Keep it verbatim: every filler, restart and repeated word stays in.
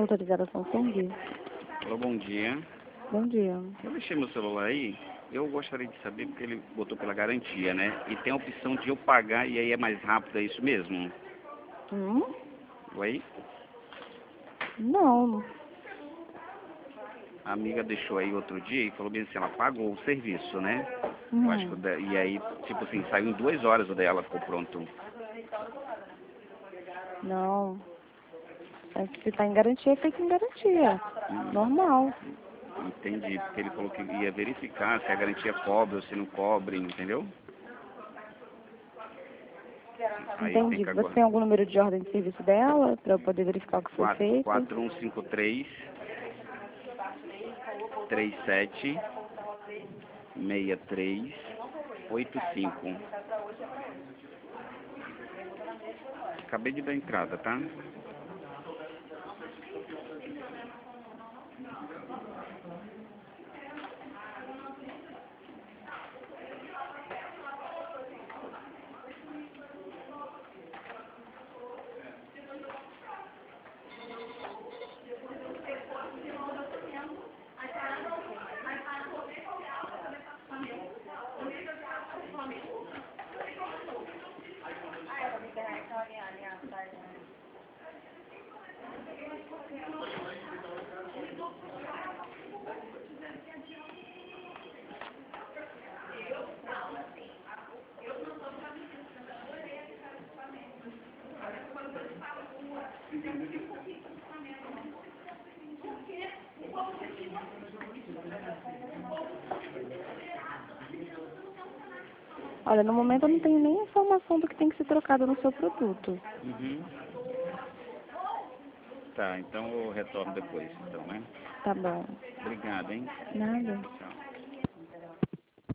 Autorizada Samsung? Alô, bom dia. Bom dia. Eu deixei meu celular aí, eu gostaria de saber porque ele botou pela garantia, né? E tem a opção de eu pagar e aí é mais rápido, é isso mesmo? Hum? Oi? Não. A amiga deixou aí outro dia e falou bem assim, ela pagou o serviço, né? Eu acho que o Hum. de... E aí, tipo assim, saiu em duas horas o dela, ficou pronto. Não. É que se tá em garantia, fica em garantia. Normal. Entendi, porque ele falou que ia verificar se a garantia cobre ou se não cobre, entendeu? Aí tem Entendi. que Você agora. tem algum número de ordem de serviço dela para eu poder verificar o que foi feito? quatro um cinco três, três sete, seis três, oito cinco. Acabei de dar entrada, tá? Olha, no momento eu não tenho nem informação do que tem que ser trocado no seu produto. Uhum. Tá, então eu retorno depois, então, né? Tá bom. Obrigado, hein? Nada.